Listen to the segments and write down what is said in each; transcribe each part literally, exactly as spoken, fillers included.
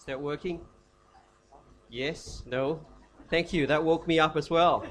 Is that working? Yes? No? Thank you. That woke me up as well.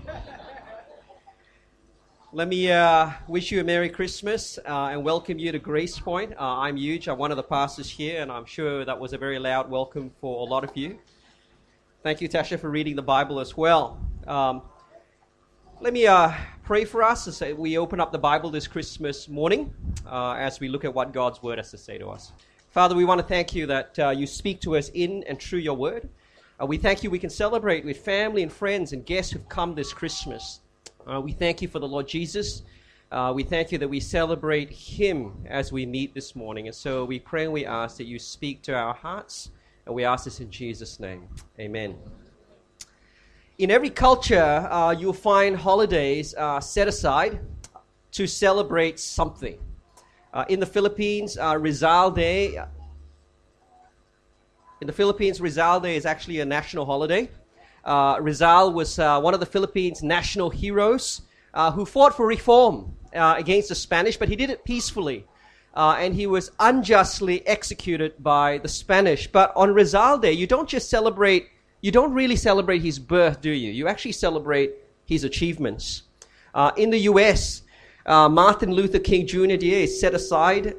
Let me uh, wish you a Merry Christmas uh, and welcome you to Grace Point. Uh, I'm Huge. I'm one of the pastors here, and I'm sure that was a very loud welcome for a lot of you. Thank you, Tasha, for reading the Bible as well. Um, let me uh, pray for us as we open up the Bible this Christmas morning uh, as we look at what God's Word has to say to us. Father, we want to thank you that uh, you speak to us in and through your Word. Uh, we thank you we can celebrate with family and friends and guests who've come this Christmas. Uh, we thank you for the Lord Jesus. Uh, we thank you that we celebrate him as we meet this morning. And so we pray and we ask that you speak to our hearts. And we ask this in Jesus' name. Amen. In every culture, uh, you'll find holidays uh, set aside to celebrate something. Uh, in the Philippines, uh, Rizal Day. In the Philippines, Rizal Day is actually a national holiday. Uh, Rizal was uh, one of the Philippines' national heroes uh, who fought for reform uh, against the Spanish, but he did it peacefully. Uh, and he was unjustly executed by the Spanish. But on Rizal Day, you don't just celebrate, you don't really celebrate his birth, do you? You actually celebrate his achievements. Uh, in the U S, uh, Martin Luther King Junior Day is set aside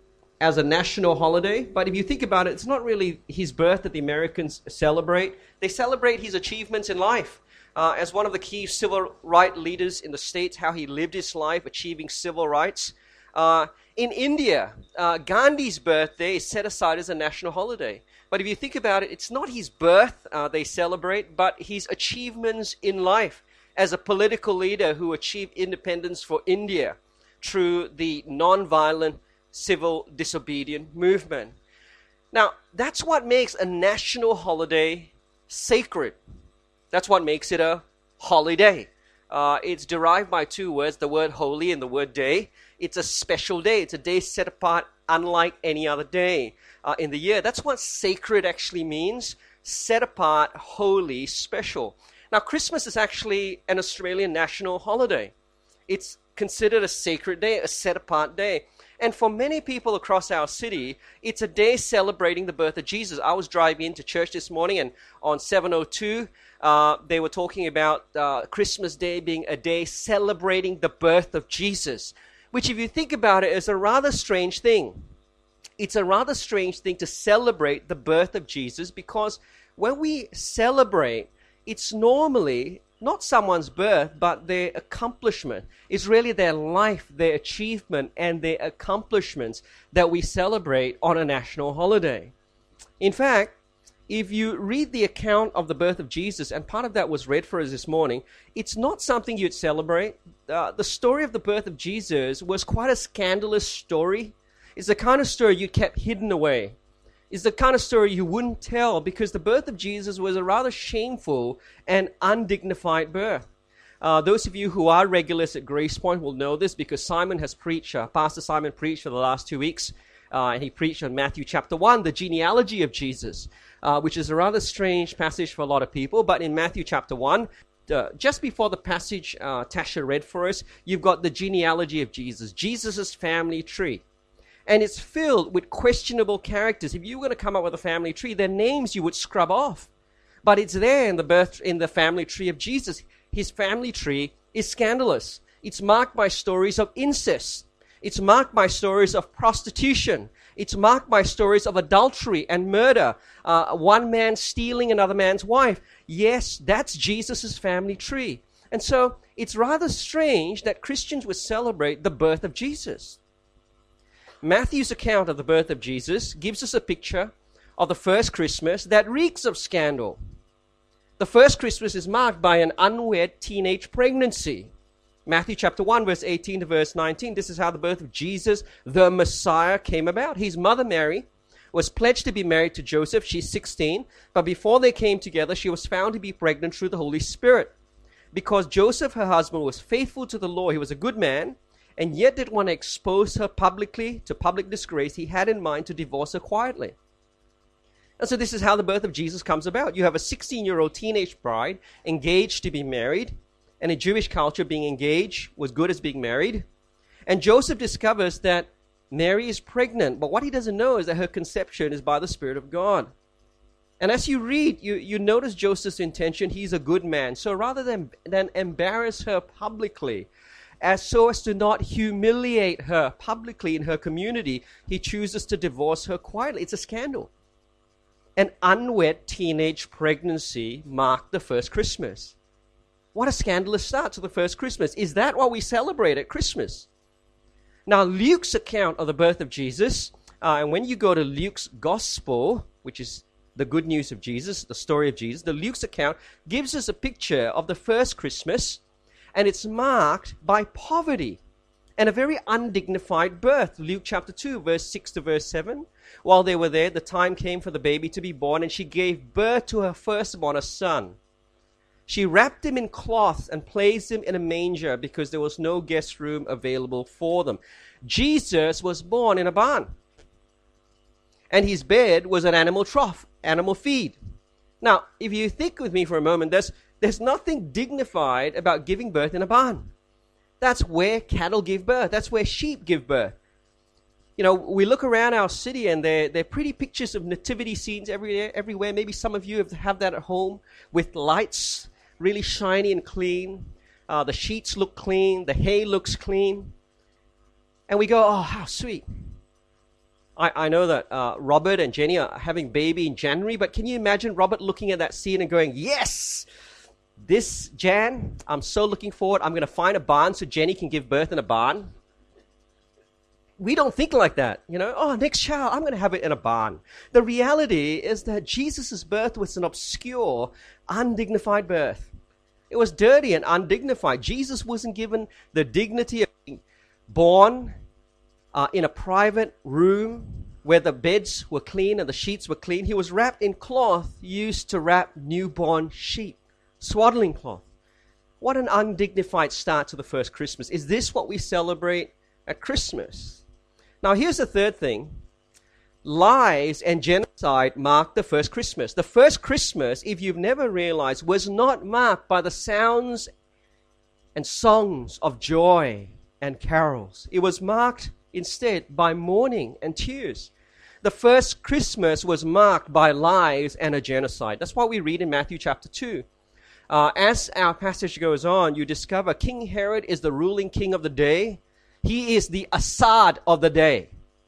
as a national holiday, but if you think about it, it's not really his birth that the Americans celebrate. They celebrate his achievements in life. Uh, as one of the key civil rights leaders in the States, how he lived his life achieving civil rights. Uh, in India, uh, Gandhi's birthday is set aside as a national holiday. But if you think about it, it's not his birth uh, they celebrate, but his achievements in life as a political leader who achieved independence for India through the non-violent civil disobedient movement. Now, that's what makes a national holiday sacred. That's what makes it a holiday. Uh, it's derived by two words, the word holy and the word day. It's a special day. It's a day set apart unlike any other day uh, in the year. That's what sacred actually means. Set apart, holy, special. Now, Christmas is actually an Australian national holiday. It's considered a sacred day, a set apart day. And for many people across our city, it's a day celebrating the birth of Jesus. I was driving into church this morning, and on seven oh two, uh, they were talking about uh, Christmas Day being a day celebrating the birth of Jesus, which, if you think about it, is a rather strange thing. It's a rather strange thing to celebrate the birth of Jesus, because when we celebrate, it's normally not someone's birth, but their accomplishment. It's really their life, their achievement, and their accomplishments that we celebrate on a national holiday. In fact, if you read the account of the birth of Jesus, and part of that was read for us this morning, it's not something you'd celebrate. Uh, the story of the birth of Jesus was quite a scandalous story. It's the kind of story you kept hidden away. Is the kind of story you wouldn't tell, because the birth of Jesus was a rather shameful and undignified birth. Uh, those of you who are regulars at Grace Point will know this, because Simon has preached, uh, Pastor Simon preached for the last two weeks, uh, and he preached on Matthew chapter one, the genealogy of Jesus, uh, which is a rather strange passage for a lot of people. But in Matthew chapter one, uh, just before the passage uh, Tasha read for us, you've got the genealogy of Jesus, Jesus' family tree. And it's filled with questionable characters. If you were going to come up with a family tree, their names you would scrub off. But it's there in the birth, in the family tree of Jesus. His family tree is scandalous. It's marked by stories of incest. It's marked by stories of prostitution. It's marked by stories of adultery and murder. Uh, one man stealing another man's wife. Yes, that's Jesus' family tree. And so it's rather strange that Christians would celebrate the birth of Jesus. Matthew's account of the birth of Jesus gives us a picture of the first Christmas that reeks of scandal. The first Christmas is marked by an unwed teenage pregnancy. Matthew chapter one, verse eighteen to verse nineteen. This is how the birth of Jesus, the Messiah, came about. His mother Mary was pledged to be married to Joseph. She's sixteen. But before they came together, she was found to be pregnant through the Holy Spirit. Because Joseph, her husband, was faithful to the law, he was a good man, and yet didn't want to expose her publicly to public disgrace, he had in mind to divorce her quietly. And so this is how the birth of Jesus comes about. You have a sixteen-year-old teenage bride engaged to be married, and in Jewish culture, being engaged was good as being married. And Joseph discovers that Mary is pregnant, but what he doesn't know is that her conception is by the Spirit of God. And as you read, you, you notice Joseph's intention. He's a good man. So rather than, than embarrass her publicly, as so as to not humiliate her publicly in her community, he chooses to divorce her quietly. It's a scandal. An unwed teenage pregnancy marked the first Christmas. What a scandalous start to the first Christmas. Is that what we celebrate at Christmas? Now, Luke's account of the birth of Jesus, uh, and when you go to Luke's Gospel, which is the good news of Jesus, the story of Jesus, the Luke's account gives us a picture of the first Christmas, and it's marked by poverty and a very undignified birth. Luke chapter two, verse six to verse seven. While they were there, the time came for the baby to be born, and she gave birth to her firstborn, a son. She wrapped him in cloths and placed him in a manger because there was no guest room available for them. Jesus was born in a barn, and his bed was an animal trough, animal feed. Now, if you think with me for a moment, there's, there's nothing dignified about giving birth in a barn. That's where cattle give birth. That's where sheep give birth. You know, we look around our city and there there are pretty pictures of nativity scenes everywhere. Everywhere. Maybe some of you have, have that at home with lights, really shiny and clean. Uh, the sheets look clean. The hay looks clean. And we go, oh, how sweet. I, I know that uh, Robert and Jenny are having baby in January, but can you imagine Robert looking at that scene and going, yes, this Jan, I'm so looking forward. I'm going to find a barn so Jenny can give birth in a barn. We don't think like that, you know. Oh, next child, I'm going to have it in a barn. The reality is that Jesus' birth was an obscure, undignified birth. It was dirty and undignified. Jesus wasn't given the dignity of being born uh, in a private room where the beds were clean and the sheets were clean. He was wrapped in cloth used to wrap newborn sheep, swaddling cloth. What an undignified start to the first Christmas. Is this what we celebrate at Christmas? Now, here's the third thing. Lies and genocide marked the first Christmas. The first Christmas, if you've never realized, was not marked by the sounds and songs of joy and carols. It was marked instead by mourning and tears. The first Christmas was marked by lies and a genocide. That's what we read in Matthew chapter two. Uh, as our passage goes on, you discover King Herod is the ruling king of the day. He is the Assad of the day.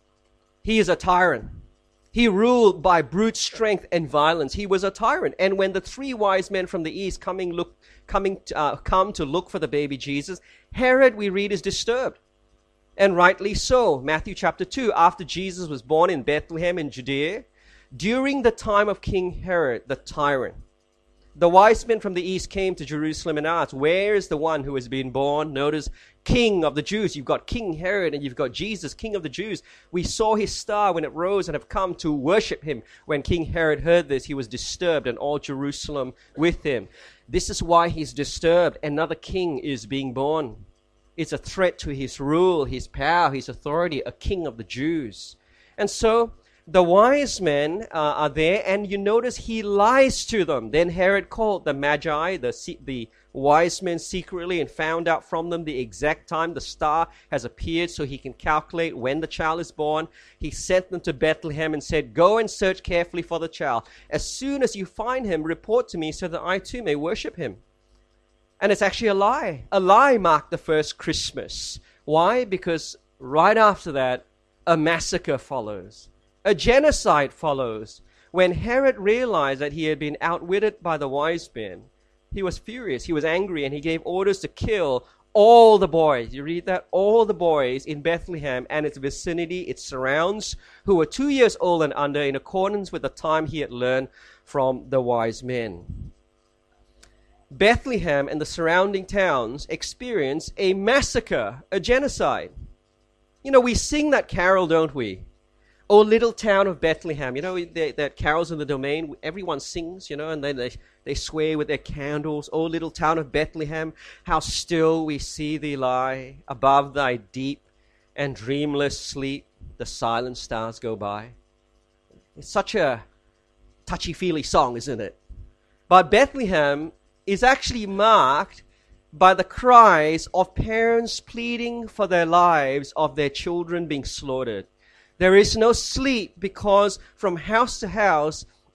He is a tyrant. He ruled by brute strength and violence. He was a tyrant. And when the three wise men from the east coming look, coming to, uh, come to look for the baby Jesus, Herod, we read, is disturbed. And rightly so. Matthew chapter two, after Jesus was born in Bethlehem in Judea, during the time of King Herod, the tyrant, the wise men from the east came to Jerusalem and asked, where is the one who has been born? Notice, King of the Jews. You've got King Herod and you've got Jesus, King of the Jews. We saw his star when it rose and have come to worship him. When King Herod heard this, he was disturbed and all Jerusalem with him. This is why he's disturbed. Another king is being born. It's a threat to his rule, his power, his authority, a king of the Jews. And so the wise men uh, are there, and you notice he lies to them. Then Herod called the Magi, the, the wise men, secretly and found out from them the exact time the star has appeared so he can calculate when the child is born. He sent them to Bethlehem and said, go and search carefully for the child. As soon as you find him, report to me so that I too may worship him. And it's actually a lie. A lie marked the first Christmas. Why? Because right after that, a massacre follows. A genocide follows. When Herod realized that he had been outwitted by the wise men, he was furious, he was angry, and he gave orders to kill all the boys. You read that? All the boys in Bethlehem and its vicinity, its surrounds, who were two years old and under, in accordance with the time he had learned from the wise men. Bethlehem and the surrounding towns experienced a massacre, a genocide. You know, we sing that carol, don't we? Oh, little town of Bethlehem. You know, they, that carols in the domain, everyone sings, you know, and then they, they swear with their candles. Oh, little town of Bethlehem, how still we see thee lie. Above thy deep and dreamless sleep, the silent stars go by. It's such a touchy-feely song, isn't it? But Bethlehem is actually marked by the cries of parents pleading for their lives of their children being slaughtered. There is no sleep because from house to house,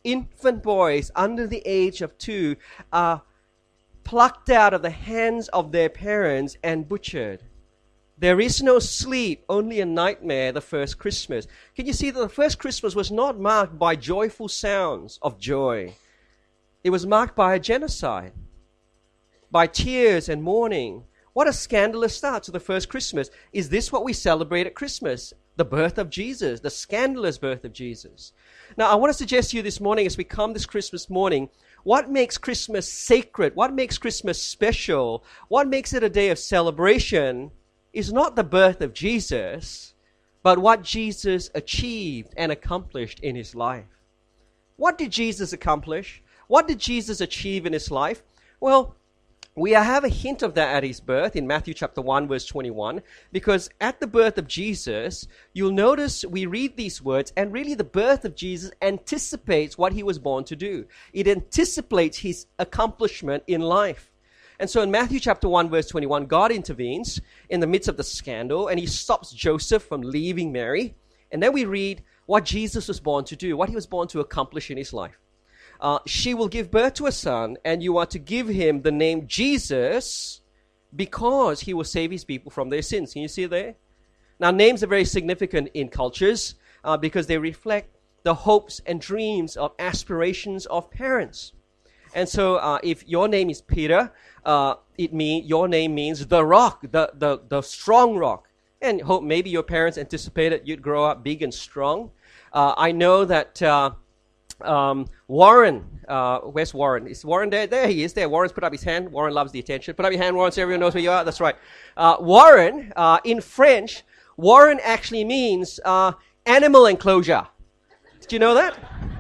infant boys under the age of two are plucked out of the hands of their parents and butchered. There is no sleep, only a nightmare the first Christmas. Can you see that the first Christmas was not marked by joyful sounds of joy? It was marked by a genocide, by tears and mourning. What a scandalous start to the first Christmas. Is this what we celebrate at Christmas? The birth of Jesus, the scandalous birth of Jesus. Now, I want to suggest to you this morning as we come this Christmas morning, what makes Christmas sacred, what makes Christmas special, what makes it a day of celebration is not the birth of Jesus, but what Jesus achieved and accomplished in his life. What did Jesus accomplish? What did Jesus achieve in his life? Well, we have a hint of that at his birth in Matthew chapter one, verse twenty-one, because at the birth of Jesus, you'll notice we read these words, and really the birth of Jesus anticipates what he was born to do. It anticipates his accomplishment in life. And so in Matthew chapter one, verse twenty-one, God intervenes in the midst of the scandal, and he stops Joseph from leaving Mary. And then we read what Jesus was born to do, what he was born to accomplish in his life. Uh, she will give birth to a son, and you are to give him the name Jesus because he will save his people from their sins. Can you see it there? Now, names are very significant in cultures uh, because they reflect the hopes and dreams of aspirations of parents. And so uh, if your name is Peter, uh, it mean your name means the rock, the, the, the strong rock. And hope maybe your parents anticipated you'd grow up big and strong. Uh, I know that... Uh, Um, Warren, uh, where's Warren? Is Warren there? There he is. There. Warren's put up his hand. Warren loves the attention. Put up your hand, Warren, so everyone knows where you are. That's right. Uh, Warren, uh, in French, Warren actually means uh, animal enclosure. Did you know that?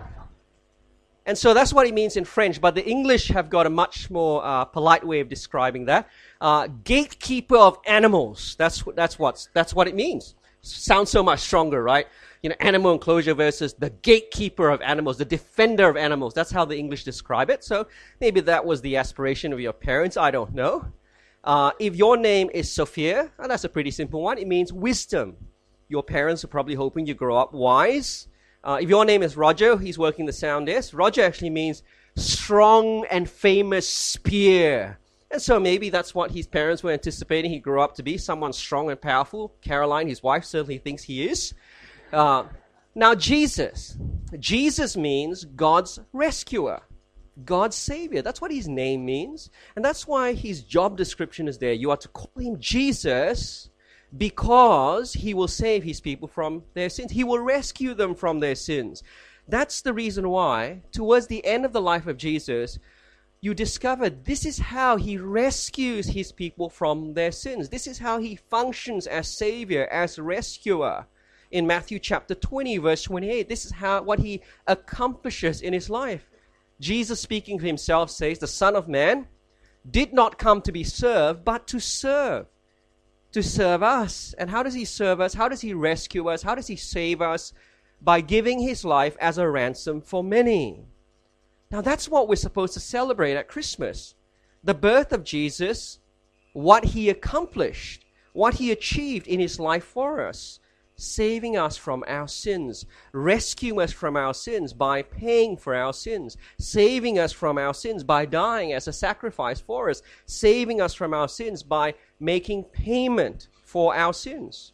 And so that's what it means in French, but the English have got a much more uh, polite way of describing that. Uh, gatekeeper of animals. That's that's what that's what it means. Sounds so much stronger, right? You know, animal enclosure versus the gatekeeper of animals, the defender of animals. That's how the English describe it. So maybe that was the aspiration of your parents. I don't know. Uh, if your name is Sophia, and that's a pretty simple one, it means wisdom. Your parents are probably hoping you grow up wise. Uh, if your name is Roger, he's working the sound desk. Roger actually means strong and famous spear. And so maybe that's what his parents were anticipating he'd grow up to be, someone strong and powerful. Caroline, his wife, certainly thinks he is. Uh, now, Jesus. Jesus means God's rescuer, God's savior. That's what his name means. And that's why his job description is there. You are to call him Jesus because he will save his people from their sins. He will rescue them from their sins. That's the reason why, towards the end of the life of Jesus, you discover this is how he rescues his people from their sins. This is how he functions as savior, as rescuer. In Matthew chapter twenty, verse twenty-eight, this is how what he accomplishes in his life. Jesus, speaking for himself, says, the Son of Man did not come to be served, but to serve. To serve us. And how does he serve us? How does he rescue us? How does he save us? By giving his life as a ransom for many. Now that's what we're supposed to celebrate at Christmas. The birth of Jesus, what he accomplished, what he achieved in his life for us. Saving us from our sins, rescuing us from our sins by paying for our sins, saving us from our sins by dying as a sacrifice for us, saving us from our sins by making payment for our sins.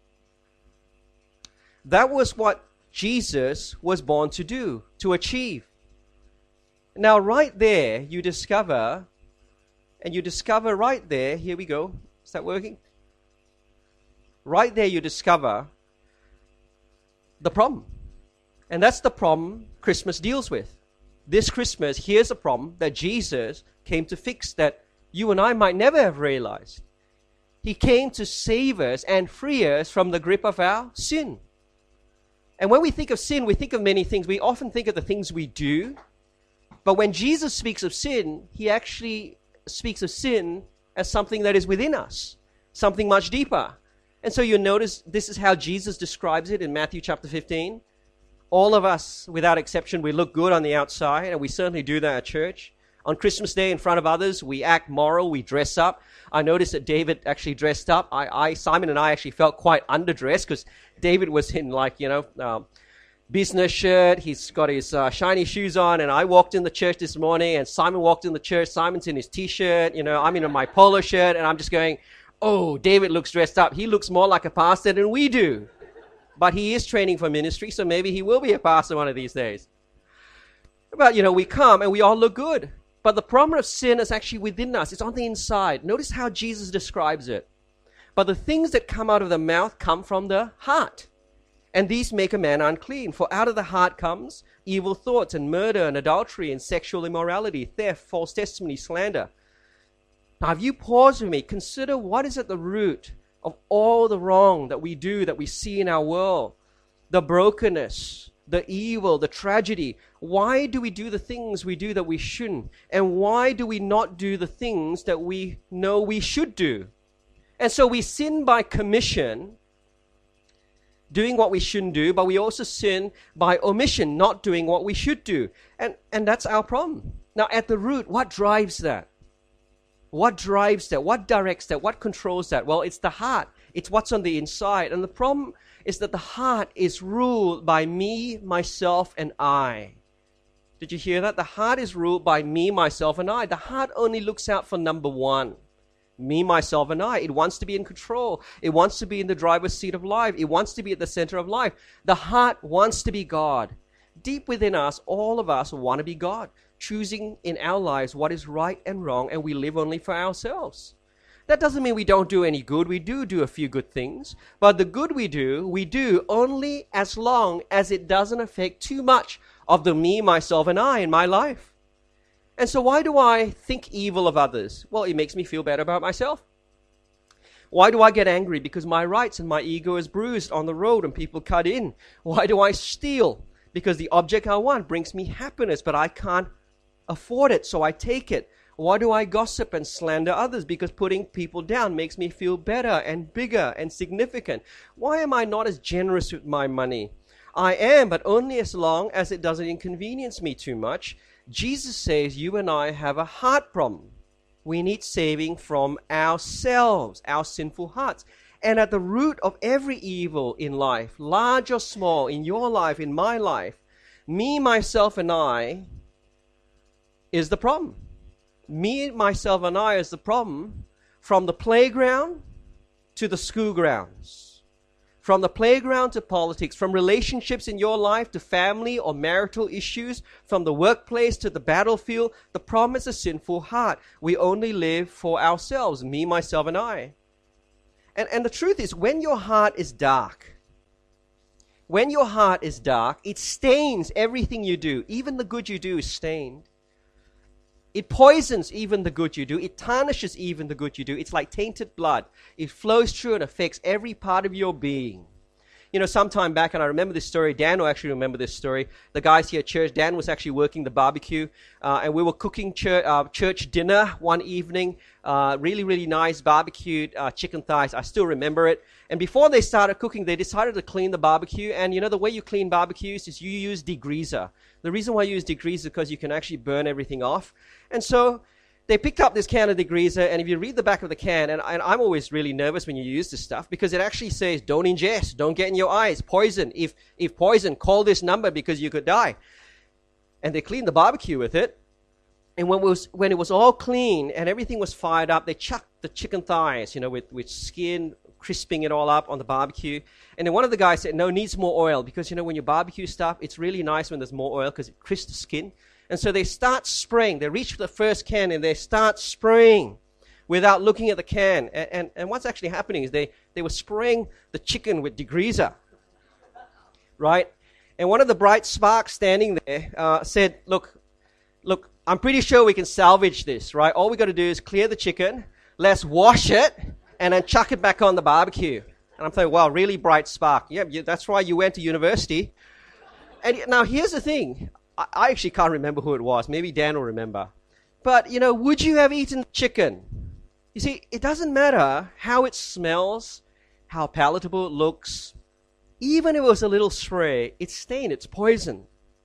That was what Jesus was born to do, to achieve. Now, right there, you discover, and you discover right there, here we go. Is that working? Right there, you discover the problem. And that's the problem Christmas deals with. This Christmas, here's a problem that Jesus came to fix that you and I might never have realized. He came to save us and free us from the grip of our sin. And when we think of sin, we think of many things. We often think of the things we do. But when Jesus speaks of sin, he actually speaks of sin as something that is within us, something much deeper. And so you notice this is how Jesus describes it in Matthew chapter fifteen. All of us, without exception, we look good on the outside, and we certainly do that at church. On Christmas Day, in front of others, we act moral, we dress up. I noticed that David actually dressed up. I, I Simon and I actually felt quite underdressed because David was in like, you know, um, business shirt. He's got his uh, shiny shoes on. And I walked in the church this morning, and Simon walked in the church. Simon's in his T-shirt. You know, I'm in my polo shirt, and I'm just going, oh, David looks dressed up. He looks more like a pastor than we do. But he is training for ministry, so maybe he will be a pastor one of these days. But, you know, we come and we all look good. But the problem of sin is actually within us. It's on the inside. Notice how Jesus describes it. But the things that come out of the mouth come from the heart. And these make a man unclean. For out of the heart comes evil thoughts and murder and adultery and sexual immorality, theft, false testimony, slander. Now, if you pause with me, consider what is at the root of all the wrong that we do, that we see in our world. The brokenness, the evil, the tragedy. Why do we do the things we do that we shouldn't? And why do we not do the things that we know we should do? And so we sin by commission, doing what we shouldn't do, but we also sin by omission, not doing what we should do. And, and that's our problem. Now, at the root, what drives that? What drives that? What directs that? What controls that? Well, it's the heart. It's what's on the inside. And the problem is that the heart is ruled by me, myself, and I. Did you hear that? The heart is ruled by me, myself, and I. The heart only looks out for number one. Me, myself, and I. It wants to be in control. It wants to be in the driver's seat of life. It wants to be at the center of life. The heart wants to be God. Deep within us, all of us want to be God, choosing in our lives what is right and wrong, and we live only for ourselves. That doesn't mean we don't do any good. We do do a few good things. But the good we do, we do only as long as it doesn't affect too much of the me, myself, and I in my life. And so why do I think evil of others? Well, it makes me feel better about myself. Why do I get angry? Because my rights and my ego is bruised on the road and people cut in. Why do I steal? Because the object I want brings me happiness, but I can't afford it, so I take it. Why do I gossip and slander others? Because putting people down makes me feel better and bigger and significant. Why am I not as generous with my money? I am, but only as long as it doesn't inconvenience me too much. Jesus says you and I have a heart problem. We need saving from ourselves, our sinful hearts. And at the root of every evil in life, large or small, in your life, in my life, me, myself, and I is the problem. Me, myself, and I is the problem from the playground to the school grounds. From the playground to politics, from relationships in your life to family or marital issues, from the workplace to the battlefield, the problem is a sinful heart. We only live for ourselves, me, myself, and I. And, and the truth is, when your heart is dark, when your heart is dark, it stains everything you do. Even the good you do is stained. It poisons even the good you do. It tarnishes even the good you do. It's like tainted blood. It flows through and affects every part of your being. You know, some time back, and I remember this story, Dan will actually remember this story. The guys here at church, Dan was actually working the barbecue, uh, and we were cooking church, uh, church dinner one evening. Uh, really, really nice barbecued uh, chicken thighs. I still remember it. And before they started cooking, they decided to clean the barbecue. And you know, the way you clean barbecues is you use degreaser. The reason why you use degreaser is because you can actually burn everything off. And so they picked up this can of degreaser, and if you read the back of the can, and, and I'm always really nervous when you use this stuff, because it actually says, don't ingest, don't get in your eyes, poison. If if poison, call this number because you could die. And they cleaned the barbecue with it. And when it was, when it was all clean and everything was fired up, they chucked the chicken thighs, you know, with, with skin, crisping it all up on the barbecue. And then one of the guys said, no, needs more oil, because, you know, when you barbecue stuff, it's really nice when there's more oil because it crisps the skin. And so they start spraying. They reach for the first can and they start spraying without looking at the can. And, and, and what's actually happening is they, they were spraying the chicken with degreaser, right? And one of the bright sparks standing there uh, said, look, look, I'm pretty sure we can salvage this, right? All we got to do is clear the chicken, let's wash it, and then chuck it back on the barbecue. And I'm thinking, wow, really bright spark. Yeah, yeah, that's why you went to university. And now here's the thing. I, I actually can't remember who it was. Maybe Dan will remember. But, you know, would you have eaten chicken? You see, it doesn't matter how it smells, how palatable it looks. Even if it was a little spray, it's stained, it's poison.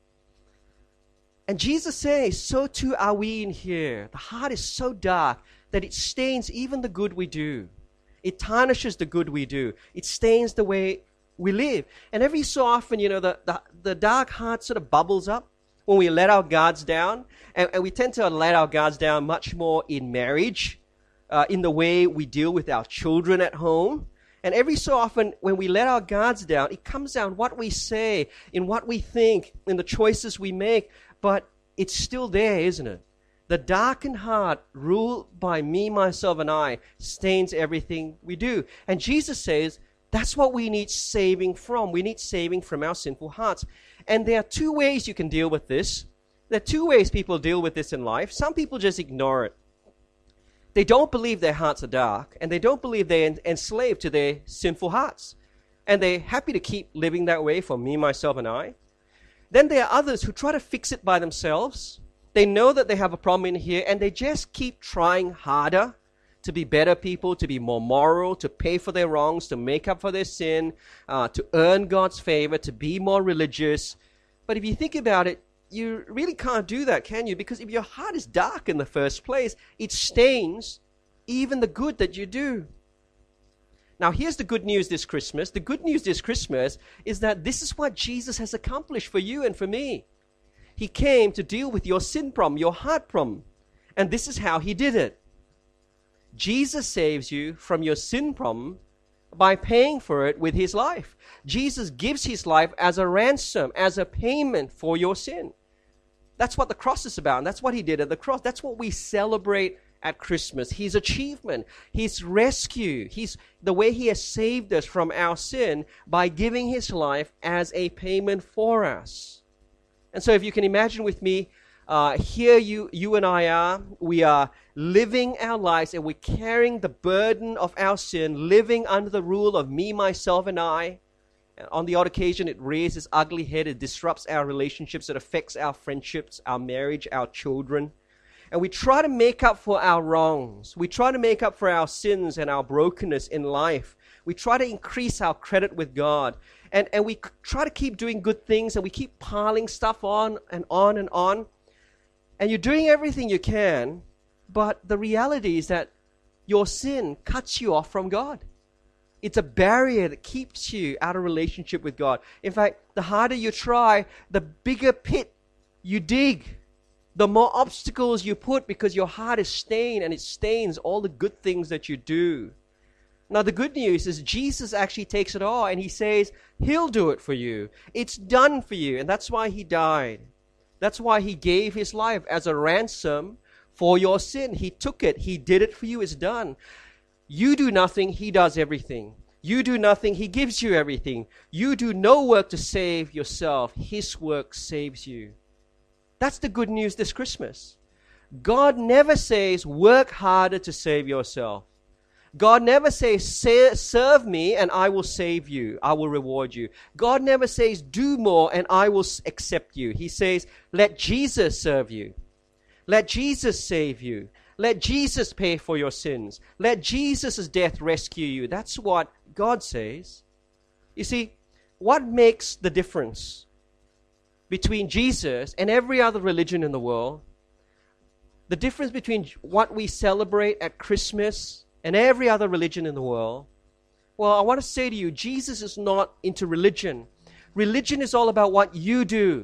And Jesus says, so too are we in here. The heart is so dark that it stains even the good we do. It tarnishes the good we do. It stains the way we live. And every so often, you know, the, the, the dark heart sort of bubbles up when we let our guards down. And, and we tend to let our guards down much more in marriage, uh, in the way we deal with our children at home. And every so often, when we let our guards down, it comes down what we say, in what we think, in the choices we make. But it's still there, isn't it? The darkened heart, ruled by me, myself, and I, stains everything we do. And Jesus says that's what we need saving from. We need saving from our sinful hearts. And there are two ways you can deal with this. There are two ways people deal with this in life. Some people just ignore it. They don't believe their hearts are dark, and they don't believe they're enslaved to their sinful hearts. And they're happy to keep living that way for me, myself, and I. Then there are others who try to fix it by themselves. They know that they have a problem in here, and they just keep trying harder to be better people, to be more moral, to pay for their wrongs, to make up for their sin, uh, to earn God's favor, to be more religious. But if you think about it, you really can't do that, can you? Because if your heart is dark in the first place, it stains even the good that you do. Now, here's the good news this Christmas. The good news this Christmas is that this is what Jesus has accomplished for you and for me. He came to deal with your sin problem, your heart problem. And this is how he did it. Jesus saves you from your sin problem by paying for it with his life. Jesus gives his life as a ransom, as a payment for your sin. That's what the cross is about. And that's what he did at the cross. That's what we celebrate at Christmas. His achievement, his rescue, his, the way he has saved us from our sin by giving his life as a payment for us. And so if you can imagine with me, uh, here you, you and I are, we are living our lives and we're carrying the burden of our sin, living under the rule of me, myself, and I. And on the odd occasion, it rears its ugly head, it disrupts our relationships, it affects our friendships, our marriage, our children. And we try to make up for our wrongs. We try to make up for our sins and our brokenness in life. We try to increase our credit with God. And, and we try to keep doing good things, and we keep piling stuff on and on and on. And you're doing everything you can, but the reality is that your sin cuts you off from God. It's a barrier that keeps you out of relationship with God. In fact, the harder you try, the bigger pit you dig. The more obstacles you put, because your heart is stained, and it stains all the good things that you do. Now, the good news is Jesus actually takes it all, and he says he'll do it for you. It's done for you, and that's why he died. That's why he gave his life as a ransom for your sin. He took it. He did it for you. It's done. You do nothing. He does everything. You do nothing. He gives you everything. You do no work to save yourself. His work saves you. That's the good news this Christmas. God never says, work harder to save yourself. God never says, serve me and I will save you. I will reward you. God never says, do more and I will accept you. He says, let Jesus serve you. Let Jesus save you. Let Jesus pay for your sins. Let Jesus' death rescue you. That's what God says. You see, what makes the difference between Jesus and every other religion in the world? The difference between what we celebrate at Christmas and every other religion in the world, well, I want to say to you, Jesus is not into religion. Religion is all about what you do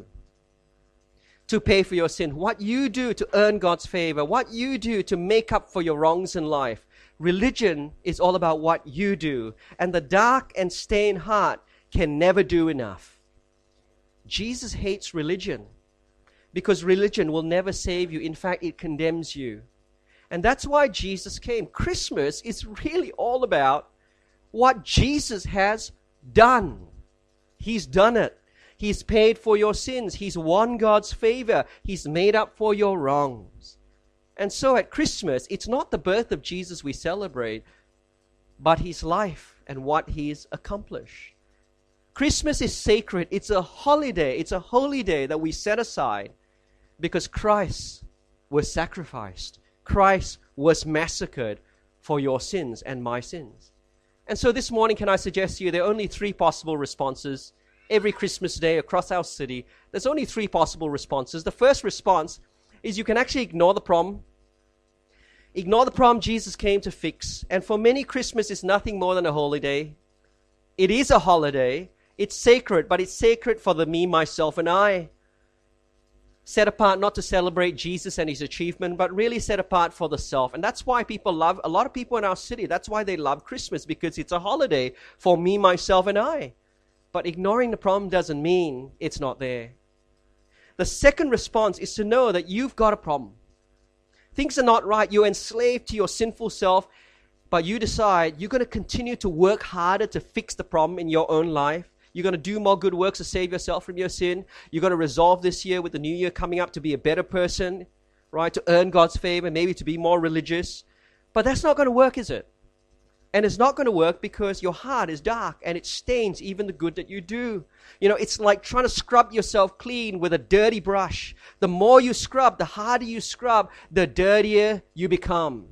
to pay for your sin, what you do to earn God's favor, what you do to make up for your wrongs in life. Religion is all about what you do, and the dark and stained heart can never do enough. Jesus hates religion because religion will never save you. In fact, it condemns you. And that's why Jesus came. Christmas is really all about what Jesus has done. He's done it. He's paid for your sins. He's won God's favor. He's made up for your wrongs. And so at Christmas, it's not the birth of Jesus we celebrate, but his life and what he's accomplished. Christmas is sacred. It's a holiday. It's a holy day that we set aside because Christ was sacrificed. Christ was massacred for your sins and my sins. And so this morning, can I suggest to you there are only three possible responses every Christmas day across our city. There's only three possible responses. The first response is you can actually ignore the problem. Ignore the problem Jesus came to fix. And for many, Christmas is nothing more than a holiday. It is a holiday. It's sacred, but it's sacred for the me, myself, and I. Set apart not to celebrate Jesus and his achievement, but really set apart for the self. And that's why people love, a lot of people in our city, that's why they love Christmas, because it's a holiday for me, myself, and I. But ignoring the problem doesn't mean it's not there. The second response is to know that you've got a problem. Things are not right. You're enslaved to your sinful self, but you decide you're going to continue to work harder to fix the problem in your own life. You're going to do more good works to save yourself from your sin. You're going to resolve this year with the new year coming up to be a better person, right? To earn God's favor, maybe to be more religious. But that's not going to work, is it? And it's not going to work because your heart is dark and it stains even the good that you do. You know, it's like trying to scrub yourself clean with a dirty brush. The more you scrub, the harder you scrub, the dirtier you become.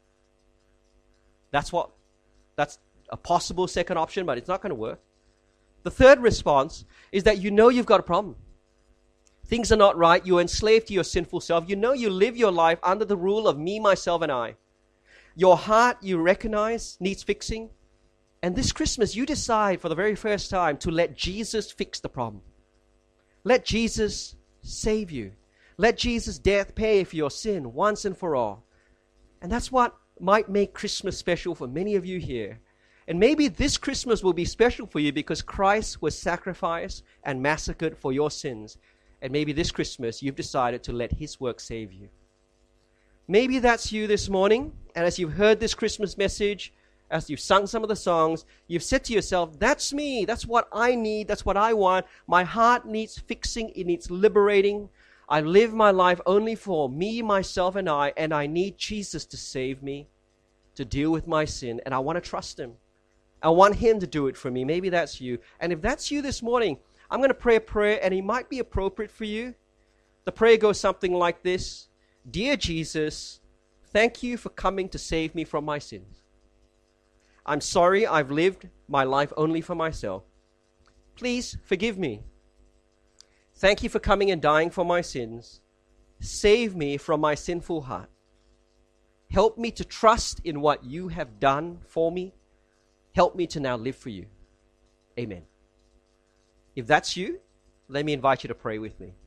That's what, that's a possible second option, but it's not going to work. The third response is that you know you've got a problem. Things are not right. You're enslaved to your sinful self. You know you live your life under the rule of me, myself, and I. Your heart, you recognize, needs fixing. And this Christmas, you decide for the very first time to let Jesus fix the problem. Let Jesus save you. Let Jesus' death pay for your sin once and for all. And that's what might make Christmas special for many of you here. And maybe this Christmas will be special for you because Christ was sacrificed and massacred for your sins. And maybe this Christmas you've decided to let his work save you. Maybe that's you this morning, and as you've heard this Christmas message, as you've sung some of the songs, you've said to yourself, that's me, that's what I need, that's what I want. My heart needs fixing, it needs liberating. I live my life only for me, myself, and I, and I need Jesus to save me, to deal with my sin, and I want to trust him. I want him to do it for me. Maybe that's you. And if that's you this morning, I'm going to pray a prayer, and it might be appropriate for you. The prayer goes something like this. Dear Jesus, thank you for coming to save me from my sins. I'm sorry I've lived my life only for myself. Please forgive me. Thank you for coming and dying for my sins. Save me from my sinful heart. Help me to trust in what you have done for me. Help me to now live for you. Amen. If that's you, let me invite you to pray with me.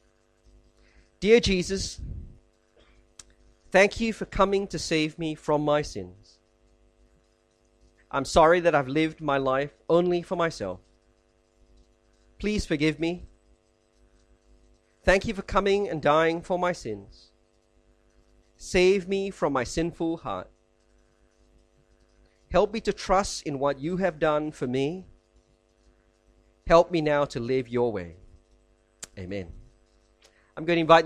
Dear Jesus, thank you for coming to save me from my sins. I'm sorry that I've lived my life only for myself. Please forgive me. Thank you for coming and dying for my sins. Save me from my sinful heart. Help me to trust in what you have done for me. Help me now to live your way. Amen. I'm going to invite